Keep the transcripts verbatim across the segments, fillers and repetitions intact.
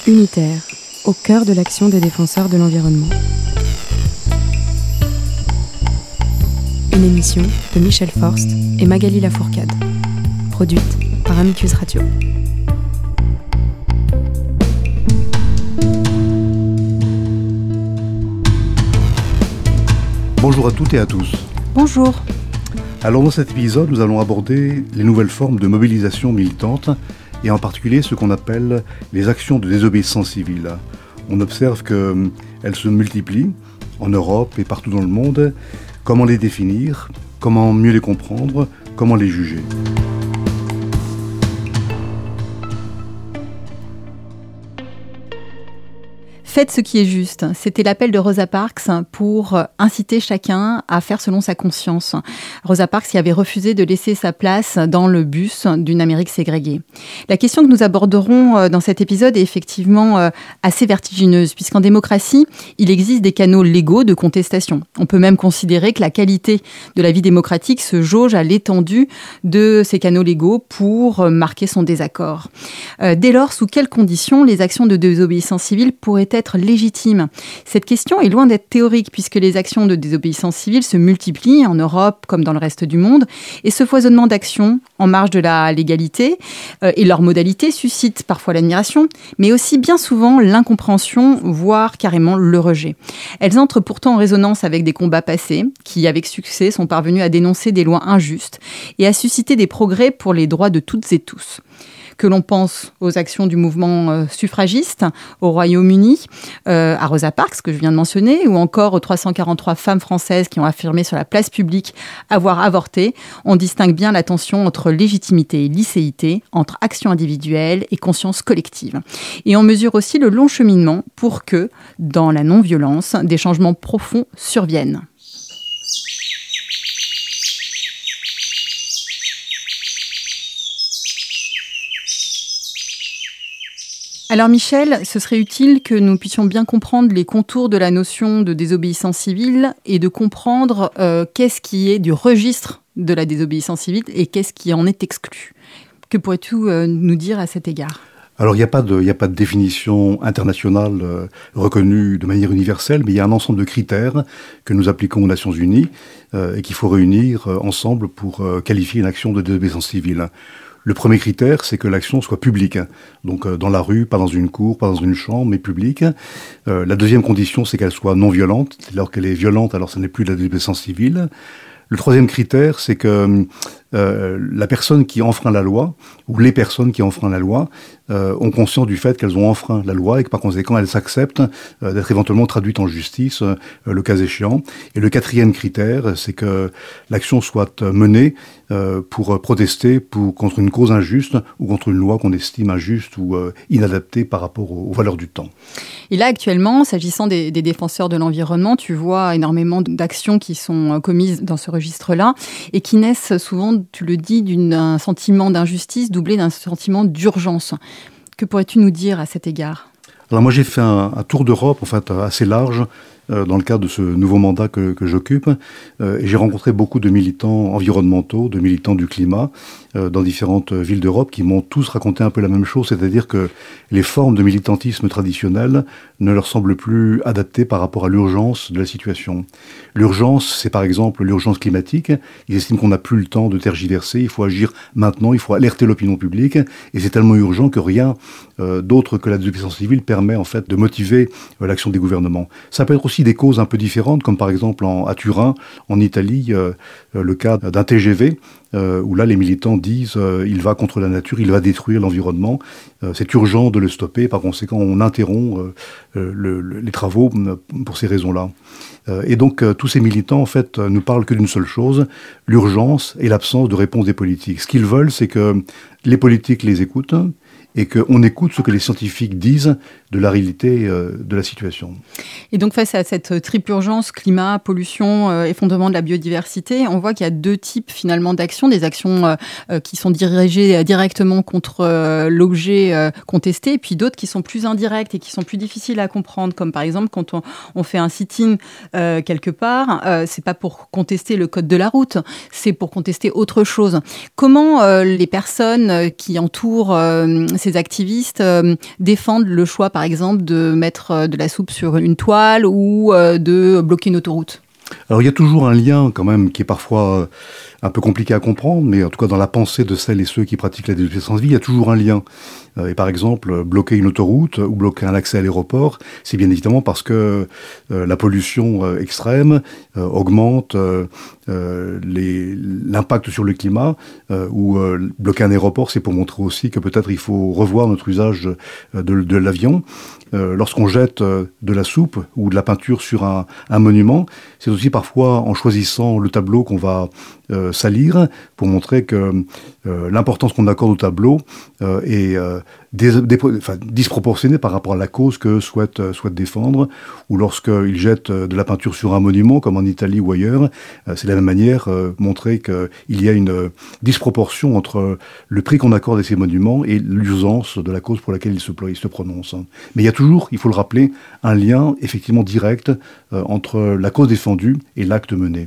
Unitaire, au cœur de l'action des défenseurs de l'environnement. Une émission de Michel Forst et Magali Lafourcade, produite par Amicus Radio. Bonjour à toutes et à tous. Bonjour. Alors dans cet épisode, nous allons aborder les nouvelles formes de mobilisation militante et en particulier ce qu'on appelle les actions de désobéissance civile. On observe qu'elles se multiplient en Europe et partout dans le monde. Comment les définir ? Comment mieux les comprendre ? Comment les juger ? Faites ce qui est juste. C'était l'appel de Rosa Parks pour inciter chacun à faire selon sa conscience. Rosa Parks qui avait refusé de laisser sa place dans le bus d'une Amérique ségrégée. La question que nous aborderons dans cet épisode est effectivement assez vertigineuse, puisqu'en démocratie, il existe des canaux légaux de contestation. On peut même considérer que la qualité de la vie démocratique se jauge à l'étendue de ces canaux légaux pour marquer son désaccord. Dès lors, sous quelles conditions les actions de désobéissance civile pourraient être légitime. Cette question est loin d'être théorique puisque les actions de désobéissance civile se multiplient en Europe comme dans le reste du monde et ce foisonnement d'actions en marge de la légalité euh, et leurs modalités suscitent parfois l'admiration mais aussi bien souvent l'incompréhension voire carrément le rejet. Elles entrent pourtant en résonance avec des combats passés qui avec succès sont parvenus à dénoncer des lois injustes et à susciter des progrès pour les droits de toutes et tous. Que l'on pense aux actions du mouvement euh, suffragiste au Royaume-Uni, euh, à Rosa Parks, que je viens de mentionner, ou encore aux trois cent quarante-trois femmes françaises qui ont affirmé sur la place publique avoir avorté, on distingue bien la tension entre légitimité et licéité, entre action individuelle et conscience collective. Et on mesure aussi le long cheminement pour que, dans la non-violence, des changements profonds surviennent. Alors Michel, ce serait utile que nous puissions bien comprendre les contours de la notion de désobéissance civile et de comprendre euh, qu'est-ce qui est du registre de la désobéissance civile et qu'est-ce qui en est exclu. Que pourrais-tu euh, nous dire à cet égard ? Alors il n'y a pas de, il n'y a pas de définition internationale euh, reconnue de manière universelle, mais il y a un ensemble de critères que nous appliquons aux Nations Unies euh, et qu'il faut réunir euh, ensemble pour euh, qualifier une action de désobéissance civile. Le premier critère, c'est que l'action soit publique. Donc euh, dans la rue, pas dans une cour, pas dans une chambre, mais publique. Euh, la deuxième condition, c'est qu'elle soit non violente. Alors qu'elle est violente, alors ce n'est plus de la désobéissance civile. Le troisième critère, c'est que euh, la personne qui enfreint la loi, ou les personnes qui enfreignent la loi, euh, ont conscience du fait qu'elles ont enfreint la loi et que par conséquent, elles s'acceptent euh, d'être éventuellement traduites en justice, euh, le cas échéant. Et le quatrième critère, c'est que l'action soit menée euh, pour protester pour, contre une cause injuste ou contre une loi qu'on estime injuste ou euh, inadaptée par rapport aux, aux valeurs du temps. Et là, actuellement, s'agissant des, des défenseurs de l'environnement, tu vois énormément d'actions qui sont commises dans ce registre-là et qui naissent souvent, tu le dis, d'un sentiment d'injustice doublé d'un sentiment d'urgence. Que pourrais-tu nous dire à cet égard ? Alors moi, j'ai fait un, un tour d'Europe, en fait, assez large, euh, dans le cadre de ce nouveau mandat que, que j'occupe. Euh, et j'ai rencontré beaucoup de militants environnementaux, de militants du climat, euh, dans différentes villes d'Europe, qui m'ont tous raconté un peu la même chose, c'est-à-dire que les formes de militantisme traditionnelles ne leur semblent plus adaptées par rapport à l'urgence de la situation. L'urgence, c'est par exemple l'urgence climatique. Ils estiment qu'on n'a plus le temps de tergiverser, il faut agir maintenant, il faut alerter l'opinion publique, et c'est tellement urgent que rien euh, d'autre que la désobéissance civile permet en fait de motiver euh, l'action des gouvernements. Ça peut être aussi des causes un peu différentes, comme par exemple en, à Turin, en Italie, euh, euh, le cas d'un T G V, Euh, où là les militants disent euh, il va contre la nature, il va détruire l'environnement, euh, c'est urgent de le stopper, par conséquent on interrompt euh, le, le, les travaux pour ces raisons-là. Euh, et donc euh, tous ces militants en fait euh, ne parlent que d'une seule chose, l'urgence et l'absence de réponse des politiques. Ce qu'ils veulent, c'est que les politiques les écoutent et qu'on écoute ce que les scientifiques disent de la réalité euh, de la situation. Et donc face à cette triple urgence, climat, pollution, euh, effondrement de la biodiversité, on voit qu'il y a deux types finalement d'actions, des actions euh, qui sont dirigées directement contre euh, l'objet euh, contesté, et puis d'autres qui sont plus indirectes et qui sont plus difficiles à comprendre, comme par exemple quand on, on fait un sit-in euh, quelque part, euh, c'est pas pour contester le code de la route, c'est pour contester autre chose. Comment euh, les personnes qui entourent euh, ces activistes euh, défendent le choix, par exemple, de mettre de la soupe sur une toile ou euh, de bloquer une autoroute ? Alors il y a toujours un lien quand même qui est parfois un peu compliqué à comprendre, mais en tout cas dans la pensée de celles et ceux qui pratiquent la désobéissance civile, il y a toujours un lien. Et par exemple, bloquer une autoroute ou bloquer un accès à l'aéroport, c'est bien évidemment parce que euh, la pollution euh, extrême euh, augmente euh, euh, les, l'impact sur le climat, euh, ou euh, bloquer un aéroport, c'est pour montrer aussi que peut-être il faut revoir notre usage de, de, de l'avion. Euh, lorsqu'on jette euh, de la soupe ou de la peinture sur un, un monument, c'est aussi parfois en choisissant le tableau qu'on va euh, salir pour montrer que euh, l'importance qu'on accorde au tableau euh, est euh, dés, dés, enfin, disproportionnée par rapport à la cause que souhaite, euh, souhaite défendre. Ou lorsqu'ils jettent de la peinture sur un monument, comme en Italie ou ailleurs, euh, c'est de la même manière euh, montrer qu'il y a une euh, disproportion entre le prix qu'on accorde à ces monuments et l'usance de la cause pour laquelle ils se, ils se prononcent. Mais il y a toujours, il faut le rappeler, un lien effectivement direct euh, entre la cause défendue et l'acte mené.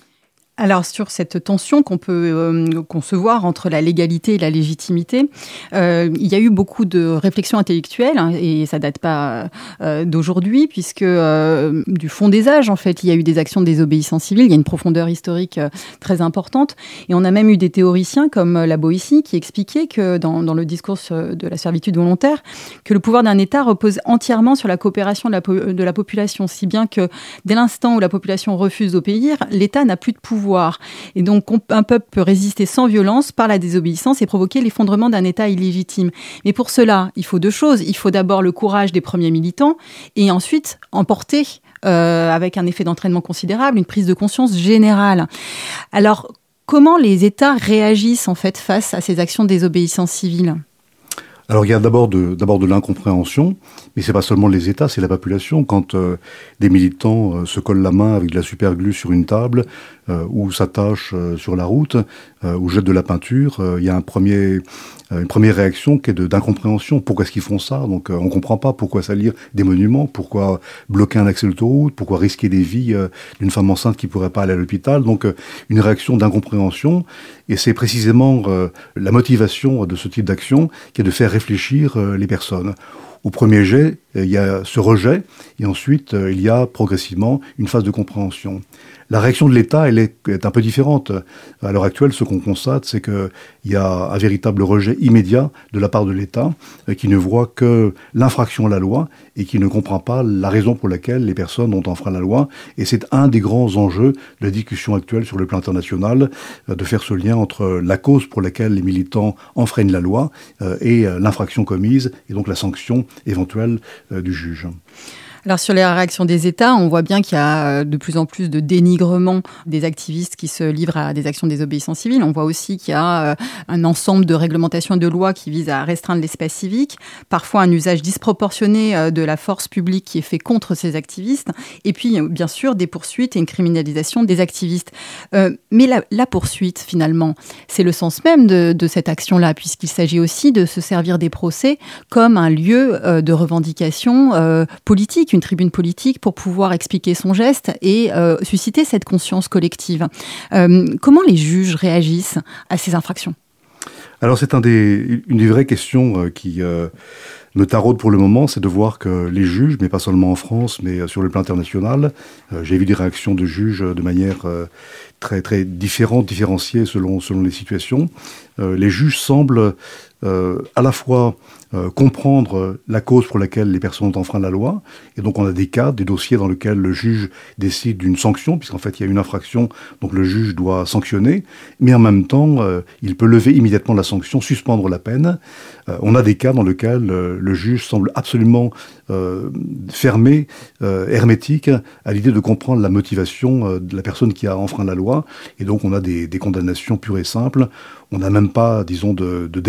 Alors, sur cette tension qu'on peut euh, concevoir entre la légalité et la légitimité, euh, il y a eu beaucoup de réflexions intellectuelles, hein, et ça date pas euh, d'aujourd'hui, puisque euh, du fond des âges, en fait, il y a eu des actions de désobéissance civile, il y a une profondeur historique euh, très importante, et on a même eu des théoriciens comme la Boétie qui expliquaient que, dans, dans le discours de la servitude volontaire, que le pouvoir d'un État repose entièrement sur la coopération de la, po- de la population, si bien que dès l'instant où la population refuse d'obéir, l'État n'a plus de pouvoir. Et donc, un peuple peut résister sans violence par la désobéissance et provoquer l'effondrement d'un État illégitime. Mais pour cela, il faut deux choses. Il faut d'abord le courage des premiers militants et ensuite emporter, euh, avec un effet d'entraînement considérable, une prise de conscience générale. Alors, comment les États réagissent en fait face à ces actions de désobéissance civile ? Alors il y a d'abord de, d'abord de l'incompréhension, mais c'est pas seulement les États, c'est la population. Quand euh, des militants euh, se collent la main avec de la superglue sur une table, euh, ou s'attachent euh, sur la route, euh, ou jettent de la peinture, euh, il y a un premier, euh, une première réaction qui est de, d'incompréhension. Pourquoi est-ce qu'ils font ça ? Donc euh, on comprend pas pourquoi salir des monuments, pourquoi bloquer un accès à l'autoroute, pourquoi risquer des vies euh, d'une femme enceinte qui pourrait pas aller à l'hôpital. Donc euh, une réaction d'incompréhension, et c'est précisément euh, la motivation de ce type d'action qui est de faire réfléchir euh, les personnes. Au premier jet, il y a ce rejet, et ensuite, il y a progressivement une phase de compréhension. La réaction de l'État, elle est, est un peu différente. À l'heure actuelle, ce qu'on constate, c'est qu'il y a un véritable rejet immédiat de la part de l'État, qui ne voit que l'infraction à la loi, et qui ne comprend pas la raison pour laquelle les personnes ont enfreint la loi. Et c'est un des grands enjeux de la discussion actuelle sur le plan international, de faire ce lien entre la cause pour laquelle les militants enfreignent la loi et l'infraction commise, et donc la sanction éventuelle du juge. Alors sur les réactions des États, on voit bien qu'il y a de plus en plus de dénigrement des activistes qui se livrent à des actions de désobéissance civile. On voit aussi qu'il y a un ensemble de réglementations et de lois qui visent à restreindre l'espace civique, parfois un usage disproportionné de la force publique qui est fait contre ces activistes, et puis bien sûr des poursuites et une criminalisation des activistes. Euh, mais la, la poursuite, finalement, c'est le sens même de, de cette action-là, puisqu'il s'agit aussi de se servir des procès comme un lieu euh, de revendication euh, politique, une tribune politique pour pouvoir expliquer son geste et euh, susciter cette conscience collective. Euh, comment les juges réagissent à ces infractions ? Alors c'est un des, une des vraies questions euh, qui euh, me taraude pour le moment, c'est de voir que les juges, mais pas seulement en France, mais euh, sur le plan international, euh, j'ai vu des réactions de juges de manière euh, très, très différente, différenciée selon, selon les situations. Euh, les juges semblent euh, à la fois Euh, comprendre la cause pour laquelle les personnes ont enfreint la loi. Et donc on a des cas, des dossiers dans lesquels le juge décide d'une sanction, puisqu'en fait il y a une infraction, donc le juge doit sanctionner, mais en même temps euh, il peut lever immédiatement la sanction, suspendre la peine. Euh, on a des cas dans lesquels euh, le juge semble absolument euh, fermé, euh, hermétique, à l'idée de comprendre la motivation euh, de la personne qui a enfreint la loi. Et donc on a des, des condamnations pures et simples. On n'a même pas, disons, de, de délibéré.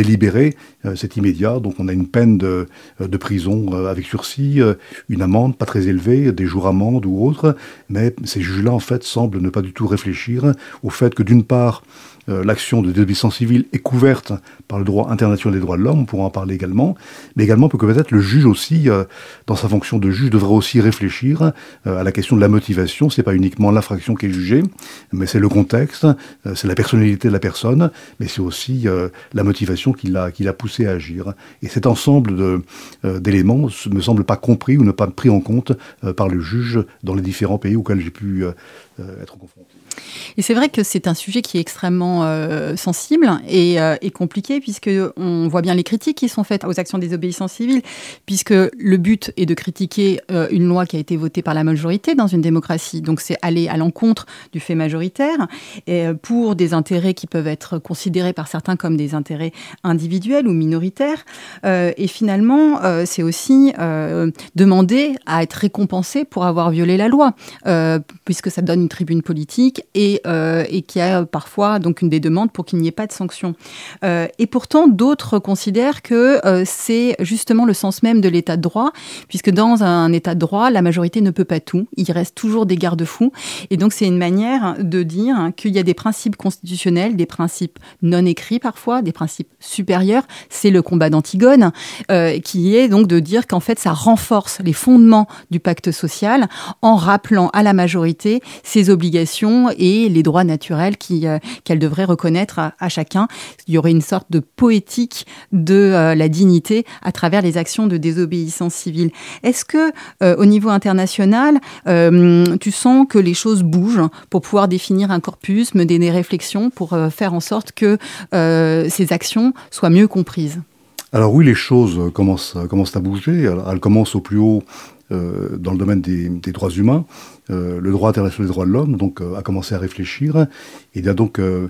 mais euh, c'est immédiat, donc on a une peine de, de prison euh, avec sursis, euh, une amende pas très élevée, des jours amende ou autre, mais ces juges-là, en fait, semblent ne pas du tout réfléchir au fait que, d'une part, Euh, l'action de désobéissance civile est couverte par le droit international des droits de l'homme, on pourra en parler également, mais également que peut-être le juge aussi, euh, dans sa fonction de juge, devrait aussi réfléchir euh, à la question de la motivation. C'est pas uniquement l'infraction qui est jugée, mais c'est le contexte, euh, c'est la personnalité de la personne, mais c'est aussi euh, la motivation qui l'a, qui l'a poussé à agir. Et cet ensemble de, euh, d'éléments ne me semble pas compris ou ne pas pris en compte euh, par le juge dans les différents pays auxquels j'ai pu euh, euh, être confronté. Et c'est vrai que c'est un sujet qui est extrêmement euh, sensible et, euh, et compliqué, puisqu'on voit bien les critiques qui sont faites aux actions de désobéissance civile, puisque le but est de critiquer euh, une loi qui a été votée par la majorité dans une démocratie. Donc c'est aller à l'encontre du fait majoritaire et pour des intérêts qui peuvent être considérés par certains comme des intérêts individuels ou minoritaires. Euh, et finalement, euh, c'est aussi euh, demander à être récompensé pour avoir violé la loi, euh, puisque ça donne une tribune politique et, euh, et qui a parfois donc une des demandes pour qu'il n'y ait pas de sanctions. Euh, et pourtant, d'autres considèrent que euh, c'est justement le sens même de l'état de droit, puisque dans un état de droit, la majorité ne peut pas tout. Il reste toujours des garde-fous. Et donc, c'est une manière de dire qu'il y a des principes constitutionnels, des principes non écrits parfois, des principes supérieurs. C'est le combat d'Antigone, euh, qui est donc de dire qu'en fait, ça renforce les fondements du pacte social en rappelant à la majorité ses obligations et les droits naturels qui, euh, qu'elle devrait reconnaître à, à chacun. Il y aurait une sorte de poétique de euh, la dignité à travers les actions de désobéissance civile. Est-ce que, euh, au niveau international, euh, tu sens que les choses bougent pour pouvoir définir un corpus, mener des réflexions pour euh, faire en sorte que euh, ces actions soient mieux comprises ? Alors oui, les choses commencent, commencent à bouger. Elles commencent au plus haut euh, dans le domaine des, des droits humains. Euh, le droit international des droits de l'homme donc, euh, a commencé à réfléchir. Il y a donc euh,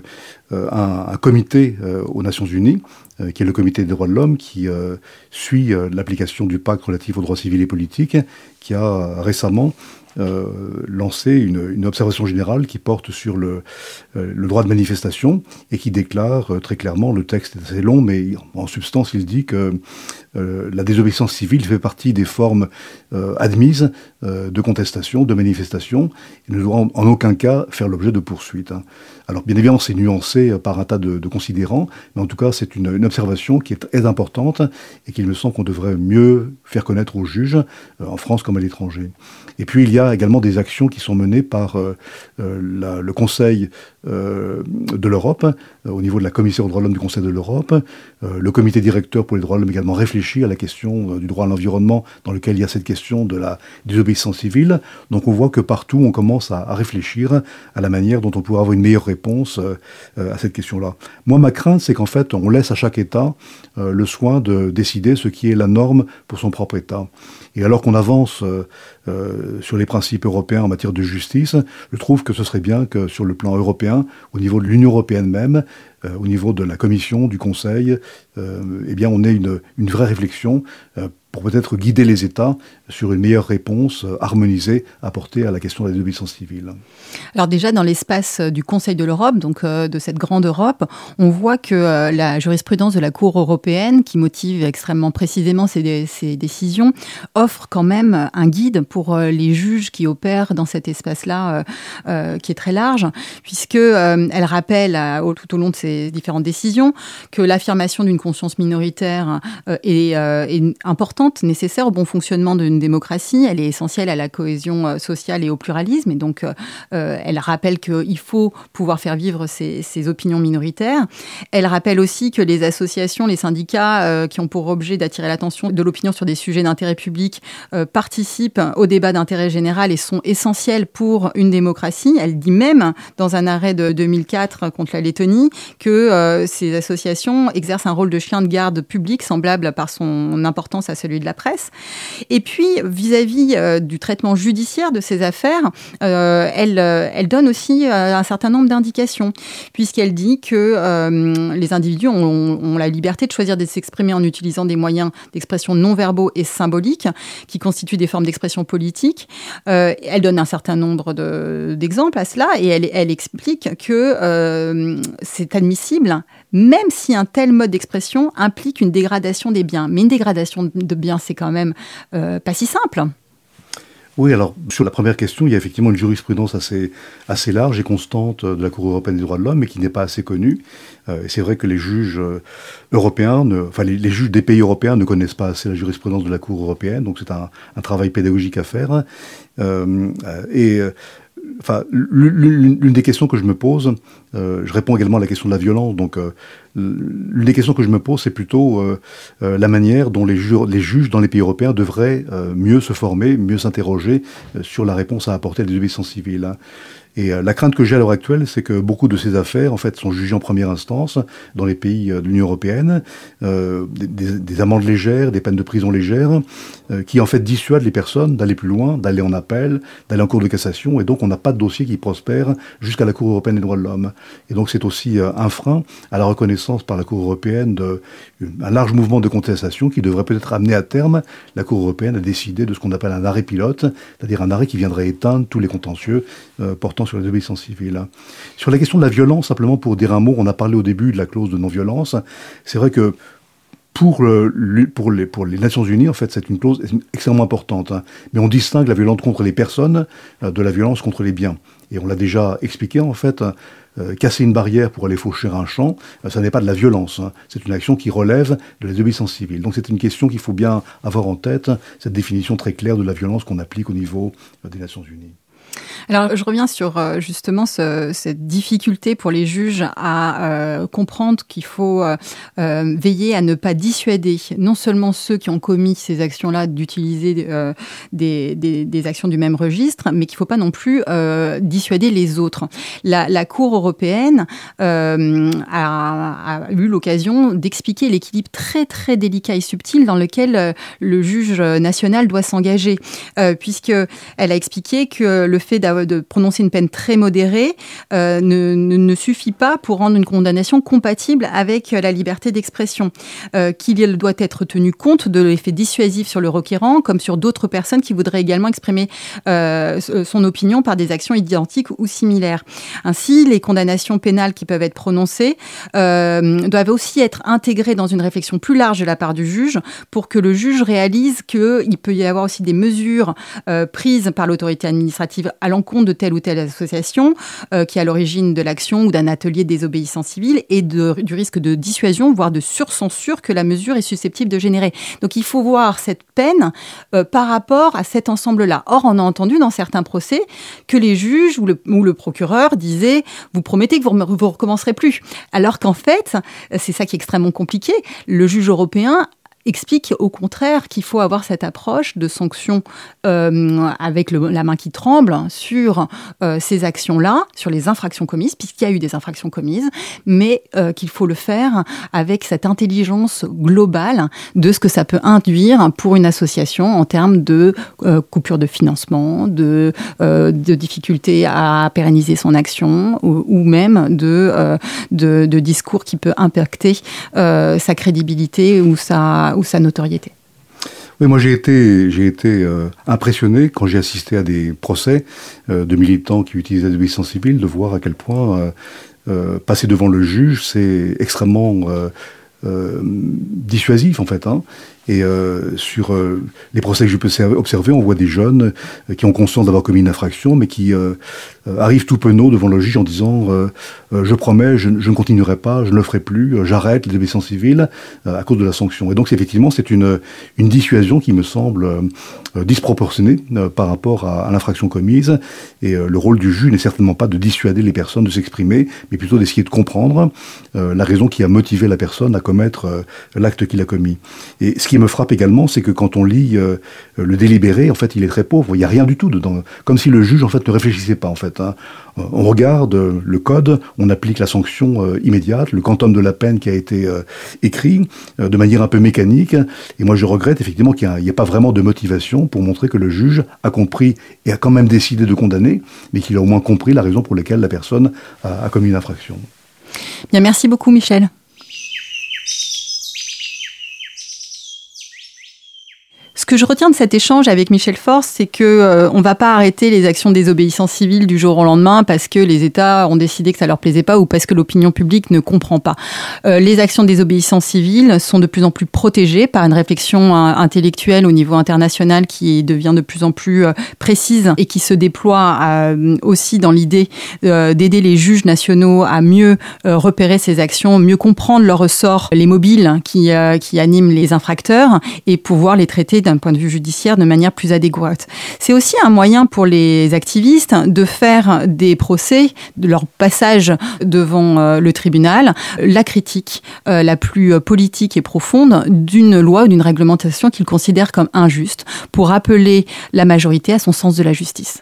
un, un comité euh, aux Nations Unies, euh, qui est le comité des droits de l'homme, qui euh, suit euh, l'application du pacte relatif aux droits civils et politiques, qui a euh, récemment Euh, lancé une, une observation générale qui porte sur le, euh, le droit de manifestation et qui déclare euh, très clairement, le texte est assez long, mais en substance il dit que euh, la désobéissance civile fait partie des formes euh, admises euh, de contestation, de manifestation, et ne doit en, en aucun cas faire l'objet de poursuites. Hein. Alors bien évidemment c'est nuancé par un tas de, de considérants, mais en tout cas c'est une, une observation qui est très importante et qu'il me semble qu'on devrait mieux faire connaître aux juges, euh, en France comme à l'étranger. Et puis il y a également des actions qui sont menées par euh, la, le Conseil euh, de l'Europe, euh, au niveau de la Commission aux droits de l'homme du Conseil de l'Europe. Euh, le comité directeur pour les droits de l'homme également réfléchit à la question euh, du droit à l'environnement, dans lequel il y a cette question de la désobéissance civile. Donc on voit que partout on commence à, à réfléchir à la manière dont on pourra avoir une meilleure réponse euh, à cette question-là. Moi, ma crainte, c'est qu'en fait, on laisse à chaque État euh, le soin de décider ce qui est la norme pour son propre État. Et alors qu'on avance euh, euh, sur les principes européens en matière de justice, je trouve que ce serait bien que sur le plan européen, au niveau de l'Union européenne même, euh, au niveau de la Commission, du Conseil, euh, eh bien on ait une, une vraie réflexion euh, pour peut-être guider les États sur une meilleure réponse euh, harmonisée apportée à la question de la désobéissance civile. Alors déjà, dans l'espace du Conseil de l'Europe, donc euh, de cette grande Europe, on voit que euh, la jurisprudence de la Cour européenne, qui motive extrêmement précisément ces, ces décisions, offre quand même un guide pour euh, les juges qui opèrent dans cet espace-là, euh, euh, qui est très large, puisque euh, elle rappelle à, tout au long de ces différentes décisions que l'affirmation d'une conscience minoritaire euh, est, euh, est importante, nécessaire au bon fonctionnement d'une démocratie. Elle est essentielle à la cohésion sociale et au pluralisme. Et donc, euh, elle rappelle qu'il faut pouvoir faire vivre ces, ces opinions minoritaires. Elle rappelle aussi que les associations, les syndicats euh, qui ont pour objet d'attirer l'attention de l'opinion sur des sujets d'intérêt public euh, participent au débat d'intérêt général et sont essentiels pour une démocratie. Elle dit même, dans un arrêt de deux mille quatre contre la Lettonie, que euh, ces associations exercent un rôle de chien de garde public semblable par son importance à celui celui de la presse. Et puis, vis-à-vis euh, du traitement judiciaire de ces affaires, euh, elle, euh, elle donne aussi euh, un certain nombre d'indications, puisqu'elle dit que euh, les individus ont, ont la liberté de choisir de s'exprimer en utilisant des moyens d'expression non verbaux et symboliques, qui constituent des formes d'expression politique. Euh, elle donne un certain nombre de, d'exemples à cela, et elle, elle explique que euh, c'est admissible, même si un tel mode d'expression implique une dégradation des biens. Mais une dégradation de biens, c'est quand même euh, pas si simple. Oui, alors, sur la première question, il y a effectivement une jurisprudence assez, assez large et constante de la Cour européenne des droits de l'homme, mais qui n'est pas assez connue. Euh, et c'est vrai que les juges euh, européens, ne, enfin, les, les juges des pays européens ne connaissent pas assez la jurisprudence de la Cour européenne, donc c'est un, un travail pédagogique à faire. Euh, et... Euh, Enfin, l'une des questions que je me pose, euh, je réponds également à la question de la violence, donc euh, l'une des questions que je me pose, c'est plutôt euh, euh, la manière dont les, ju- les juges dans les pays européens devraient euh, mieux se former, mieux s'interroger euh, sur la réponse à apporter à la désobéissance civile. Hein. Et euh, la crainte que j'ai à l'heure actuelle, c'est que beaucoup de ces affaires, en fait, sont jugées en première instance dans les pays euh, de l'Union européenne, euh, des, des, des amendes légères, des peines de prison légères, euh, qui en fait dissuadent les personnes d'aller plus loin, d'aller en appel, d'aller en cour de cassation, et donc on n'a pas de dossier qui prospère jusqu'à la Cour européenne des droits de l'homme. Et donc c'est aussi euh, un frein à la reconnaissance par la Cour européenne d'un large mouvement de contestation qui devrait peut-être amener à terme la Cour européenne à décider de ce qu'on appelle un arrêt pilote, c'est-à-dire un arrêt qui viendrait éteindre tous les contentieux euh, portant sur la désobéissance civile. Sur la question de la violence, simplement pour dire un mot, on a parlé au début de la clause de non-violence. C'est vrai que pour, le, pour, les, pour les Nations Unies, en fait, c'est une clause extrêmement importante. Hein. Mais on distingue la violence contre les personnes euh, de la violence contre les biens. Et on l'a déjà expliqué, en fait, euh, casser une barrière pour aller faucher un champ, euh, ça n'est pas de la violence. Hein. C'est une action qui relève de la désobéissance civile. Donc c'est une question qu'il faut bien avoir en tête, cette définition très claire de la violence qu'on applique au niveau euh, des Nations Unies. Alors, je reviens sur euh, justement ce, cette difficulté pour les juges à euh, comprendre qu'il faut euh, euh, veiller à ne pas dissuader non seulement ceux qui ont commis ces actions-là d'utiliser euh, des, des, des actions du même registre, mais qu'il ne faut pas non plus euh, dissuader les autres. La, la Cour européenne euh, a, a eu l'occasion d'expliquer l'équilibre très très délicat et subtil dans lequel euh, le juge national doit s'engager, euh, puisqu'elle a expliqué que le fait d'avoir de prononcer une peine très modérée euh, ne, ne, ne suffit pas pour rendre une condamnation compatible avec la liberté d'expression, euh, qu'il doit être tenu compte de l'effet dissuasif sur le requérant comme sur d'autres personnes qui voudraient également exprimer euh, son opinion par des actions identiques ou similaires. Ainsi, les condamnations pénales qui peuvent être prononcées euh, doivent aussi être intégrées dans une réflexion plus large de la part du juge pour que le juge réalise qu'il peut y avoir aussi des mesures euh, prises par l'autorité administrative à l'encontre de telle ou telle association euh, qui est à l'origine de l'action ou d'un atelier de désobéissance civile et de, du risque de dissuasion, voire de surcensure que la mesure est susceptible de générer. Donc il faut voir cette peine euh, par rapport à cet ensemble-là. Or, on a entendu dans certains procès que les juges ou le, ou le procureur disaient « vous promettez que vous ne recommencerez plus ». Alors qu'en fait, c'est ça qui est extrêmement compliqué, le juge européen explique au contraire qu'il faut avoir cette approche de sanction euh, avec le, la main qui tremble sur euh, ces actions-là, sur les infractions commises, puisqu'il y a eu des infractions commises, mais euh, qu'il faut le faire avec cette intelligence globale de ce que ça peut induire pour une association en termes de euh, coupure de financement, de, euh, de difficulté à pérenniser son action, ou, ou même de, euh, de, de discours qui peut impacter euh, sa crédibilité ou sa ou sa notoriété. Oui, moi j'ai été, j'ai été euh, impressionné quand j'ai assisté à des procès euh, de militants qui utilisent la désobéissance civile, de voir à quel point euh, euh, passer devant le juge, c'est extrêmement euh, euh, dissuasif en fait. Hein. Et euh, sur euh, les procès que je peux observer, on voit des jeunes euh, qui ont conscience d'avoir commis une infraction, mais qui euh, euh, arrivent tout penauds devant le juge en disant euh, euh, « je promets, je, je ne continuerai pas, je ne le ferai plus, euh, j'arrête la désobéissance civile euh, à cause de la sanction ». Et donc effectivement, c'est une, une dissuasion qui me semble euh, disproportionnée euh, par rapport à, à l'infraction commise. Et euh, le rôle du juge n'est certainement pas de dissuader les personnes de s'exprimer, mais plutôt d'essayer de comprendre euh, la raison qui a motivé la personne à commettre euh, l'acte qu'il a commis. Et ce qui qui me frappe également, c'est que quand on lit euh, le délibéré, en fait, il est très pauvre. Il n'y a rien du tout dedans. Comme si le juge, en fait, ne réfléchissait pas, en fait. Hein. On regarde le code, on applique la sanction euh, immédiate, le quantum de la peine qui a été euh, écrit euh, de manière un peu mécanique. Et moi, je regrette effectivement qu'il n'y ait pas vraiment de motivation pour montrer que le juge a compris et a quand même décidé de condamner, mais qu'il a au moins compris la raison pour laquelle la personne a, a commis une infraction. Bien, merci beaucoup, Michel. Ce que je retiens de cet échange avec Michel Forst, c'est qu'on euh, ne va pas arrêter les actions de désobéissance civile du jour au lendemain parce que les États ont décidé que ça ne leur plaisait pas ou parce que l'opinion publique ne comprend pas. Euh, les actions de désobéissance civile sont de plus en plus protégées par une réflexion euh, intellectuelle au niveau international qui devient de plus en plus euh, précise et qui se déploie euh, aussi dans l'idée euh, d'aider les juges nationaux à mieux euh, repérer ces actions, mieux comprendre leur ressort, les mobiles qui, euh, qui animent les infracteurs et pouvoir les traiter d'un point de vue judiciaire de manière plus adéquate. C'est aussi un moyen pour les activistes de faire des procès, de leur passage devant euh, le tribunal, la critique euh, la plus politique et profonde d'une loi ou d'une réglementation qu'ils considèrent comme injuste pour rappeler la majorité à son sens de la justice.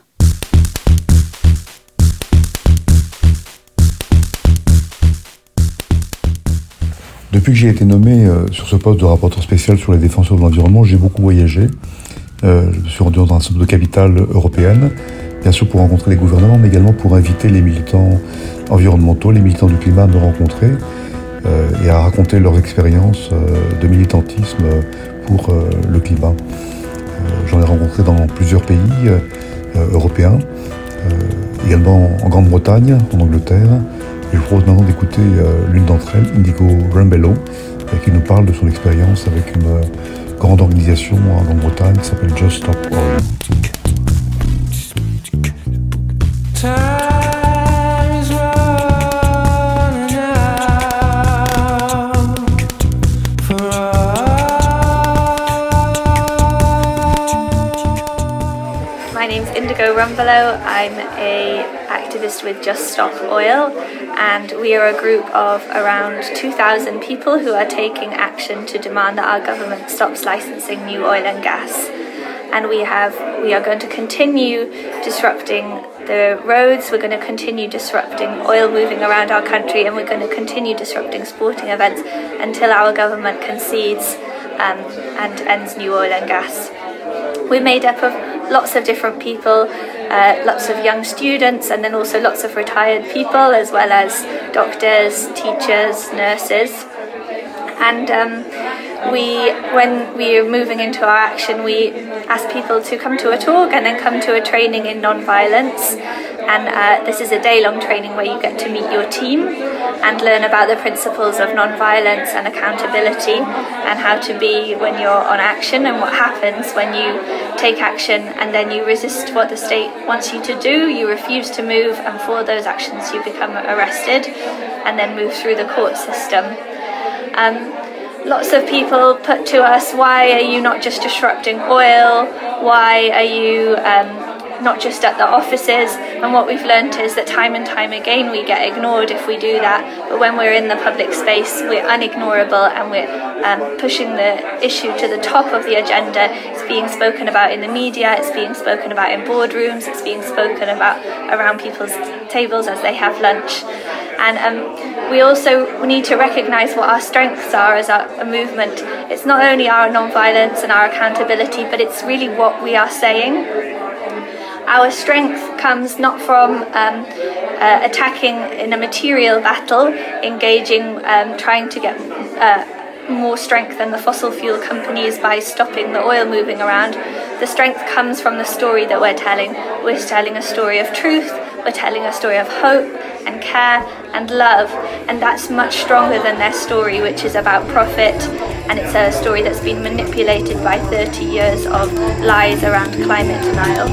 Depuis que j'ai été nommé euh, sur ce poste de rapporteur spécial sur les défenseurs de l'environnement, j'ai beaucoup voyagé. Euh, je me suis rendu dans un certain nombre de capitales européennes, bien sûr pour rencontrer les gouvernements, mais également pour inviter les militants environnementaux, les militants du climat à me rencontrer euh, et à raconter leurs expériences euh, de militantisme pour euh, le climat. Euh, j'en ai rencontré dans plusieurs pays euh, européens, euh, également en Grande-Bretagne, en Angleterre. Et je vous propose maintenant d'écouter euh, l'une d'entre elles, Indigo Rambello, euh, qui nous parle de son expérience avec une euh, grande organisation en Grande-Bretagne qui s'appelle Just Stop Oil. My name's Indigo Rambello. I'm a activist with Just Stop Oil, and we are a group of around two thousand people who are taking action to demand that our government stops licensing new oil and gas. And we have we are going to continue disrupting the roads, we're going to continue disrupting oil moving around our country, and we're going to continue disrupting sporting events until our government concedes um, and ends new oil and gas. We're made up of lots of different people, uh, lots of young students, and then also lots of retired people, as well as doctors, teachers, nurses. And um, we, when we are moving into our action, we ask people to come to a talk and then come to a training in non-violence. And uh, this is a day-long training where you get to meet your team and learn about the principles of non-violence and accountability and how to be when you're on action and what happens when you take action and then you resist what the state wants you to do, you refuse to move, and for those actions you become arrested and then move through the court system. Um, Lots of people put to us, why are you not just disrupting oil? Why are you um, not just at the offices? And what we've learned is that time and time again we get ignored if we do that. But when we're in the public space, we're unignorable and we're um, pushing the issue to the top of the agenda. It's being spoken about in the media, it's being spoken about in boardrooms, it's being spoken about around people's tables as they have lunch. And um, we also need to recognise what our strengths are as a, a movement. It's not only our non-violence and our accountability, but it's really what we are saying. Our strength comes not from um, uh, attacking in a material battle, engaging, um, trying to get uh, more strength than the fossil fuel companies by stopping the oil moving around. The strength comes from the story that we're telling. We're telling a story of truth, we're telling a story of hope and care and love, and that's much stronger than their story, which is about profit, and it's a story that's been manipulated by thirty years of lies around climate denial.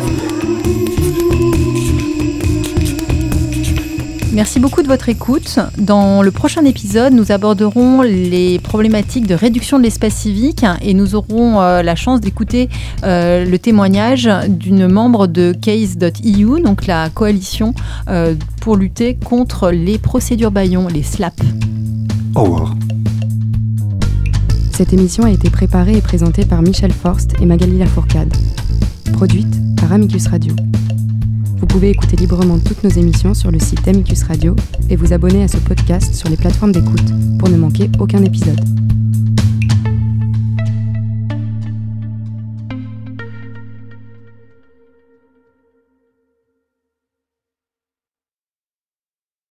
Merci beaucoup de votre écoute. Dans le prochain épisode, nous aborderons les problématiques de réduction de l'espace civique et nous aurons euh, la chance d'écouter euh, le témoignage d'une membre de case dot e u, donc la coalition euh, pour lutter contre les procédures bâillons, les S L A P. Au revoir. Cette émission a été préparée et présentée par Michel Forst et Magali Lafourcade. Produite par Amicus Radio. Vous pouvez écouter librement toutes nos émissions sur le site d'Amicus Radio et vous abonner à ce podcast sur les plateformes d'écoute pour ne manquer aucun épisode.